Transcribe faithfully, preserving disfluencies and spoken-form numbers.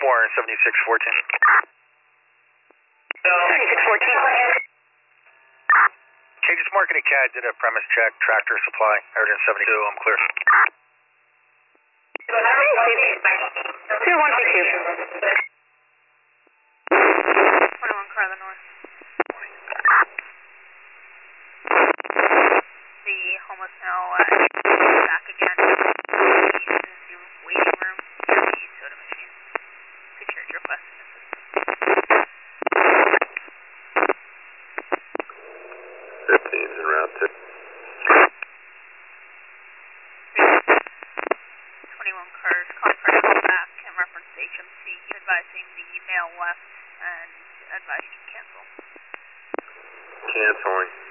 more, seventy-six fourteen. seventy-six fourteen. Okay, just marking a C A D, did a premise check, tractor supply, Ayrton seventy-two, I'm clear. two one two two. twenty-one car the north. The homeless now uh, back again. He's in the waiting room near the soda machine. Secured request and assistance. fifteen en route to twenty-one cars calling for a call back in reference to H M C, advising the male left and advised to cancel. canceling.